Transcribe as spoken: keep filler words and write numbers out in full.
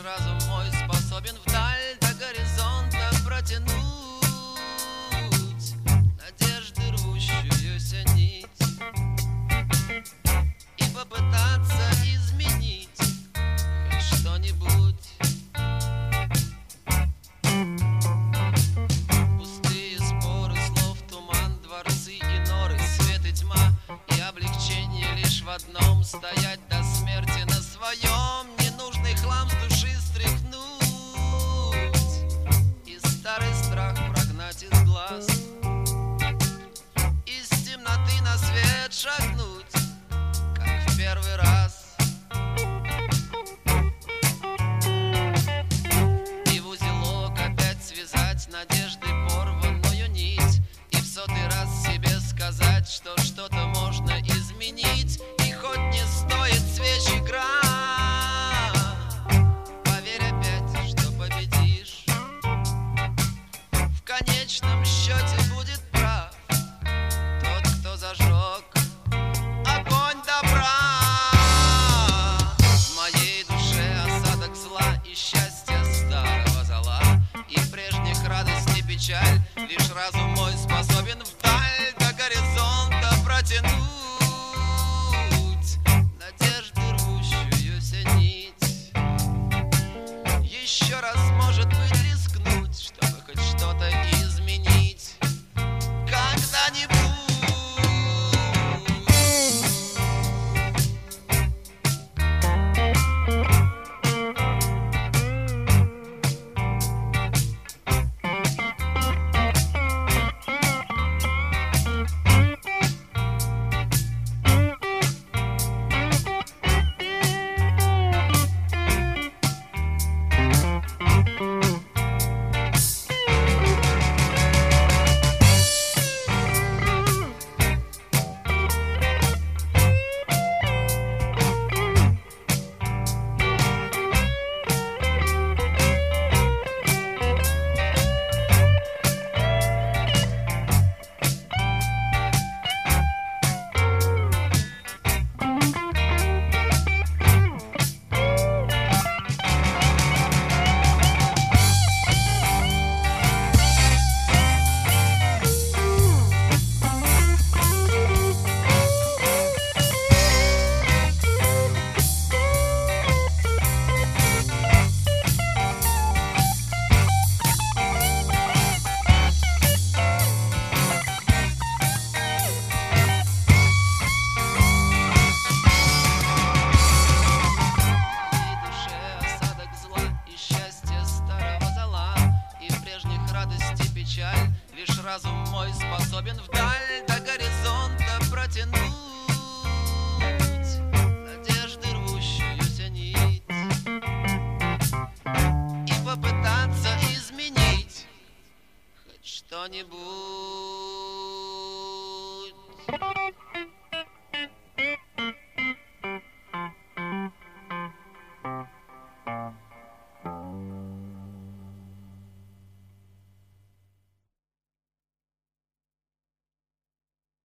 разум мой способен вдаль до горизонта протянуть надежды, рвущуюся нить, и попытаться изменить хоть что-нибудь. Пустые споры слов, туман, дворцы и норы, свет и тьма, и облегчение лишь в одном — стоять до смерти на своем. Ненужный хлам с души стряхнуть и старый страх прогнать из глаз, из темноты на свет шагнуть, как в первый раз. И в узелок опять связать надежды порванную нить, и в сотый раз себе сказать, что что-то можно изменить, и хоть не стоит свеч игра. Поверь опять, что победишь. В конечном счете будет прав тот, кто зажег огонь добра. В моей душе осадок зла и счастья старого зола, и прежних радость и печаль лишь разум мой способен вдаль до горизонта протянуть надежды, рвущуюся нить. Еще раз, может быть, рискнуть, чтобы хоть что-то изменить когда-нибудь. Лишь разум мой способен вдаль до горизонта протянуть надежды, рвущуюся нить, и попытаться изменить хоть что-нибудь.